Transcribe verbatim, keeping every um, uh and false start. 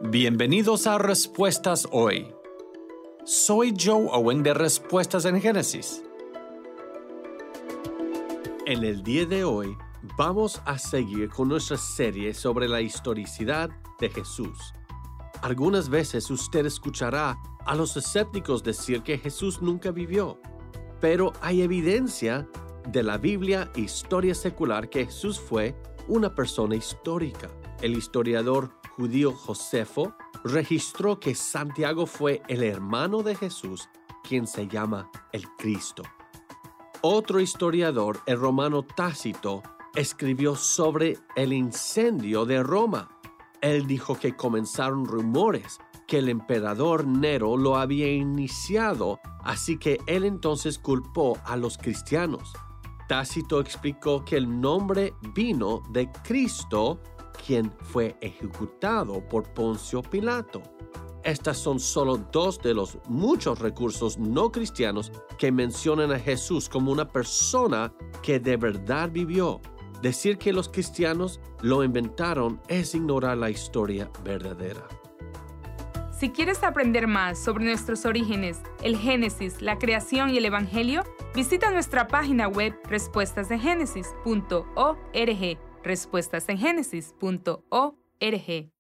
Bienvenidos a Respuestas Hoy. Soy Joe Owen de Respuestas en Génesis. En el día de hoy vamos a seguir con nuestra serie sobre la historicidad de Jesús. Algunas veces usted escuchará a los escépticos decir que Jesús nunca vivió, pero hay evidencia de la Biblia e historia secular que Jesús fue una persona histórica. El historiador judío Josefo registró que Santiago fue el hermano de Jesús, quien se llama el Cristo. Otro historiador, el romano Tácito, escribió sobre el incendio de Roma. Él dijo que comenzaron rumores que el emperador Nero lo había iniciado, así que él entonces culpó a los cristianos. Tácito explicó que el nombre vino de Cristo, quien fue ejecutado por Poncio Pilato. Estas son solo dos de los muchos recursos no cristianos que mencionan a Jesús como una persona que de verdad vivió. Decir que los cristianos lo inventaron es ignorar la historia verdadera. Si quieres aprender más sobre nuestros orígenes, el Génesis, la creación y el Evangelio, visita nuestra página web respuestas en génesis punto org. respuestas en génesis punto org.